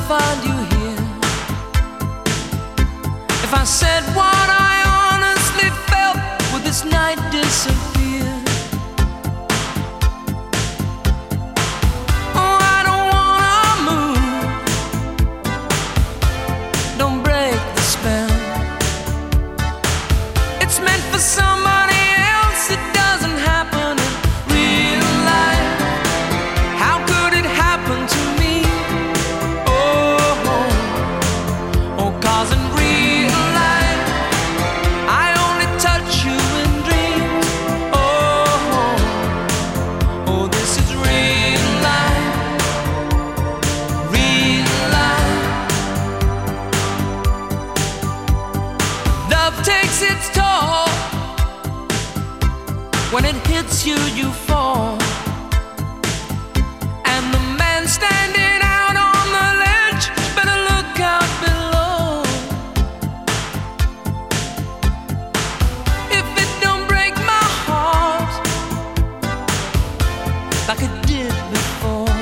find you here. If I said what I honestly felt, would this night disappear? Oh, I don't wanna move. Don't break the spell. It's meant for somebody else. It doesn't happen in real life. How could it happen to me? Oh, 'cause in real life I only touch you in dreams. Oh, this is real life. Real life. Love takes its toll. When it hits you, you fall. And the man standing out on the ledge better look out below. If it don't break my heart like it did before,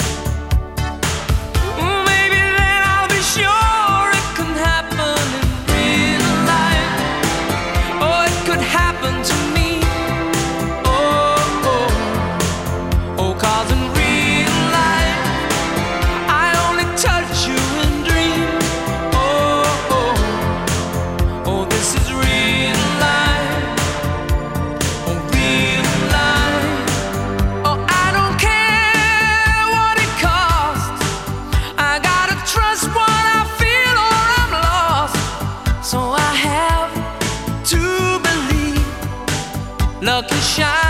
maybe then I'll be sure it can happen in real life. Oh, it could happen to me. Oh, 'cause in real life I only touch you in dreams. Oh, this is real life. Oh, real life. Oh, I don't care what it costs. I gotta trust what I feel or I'm lost. So I have to believe luck is shining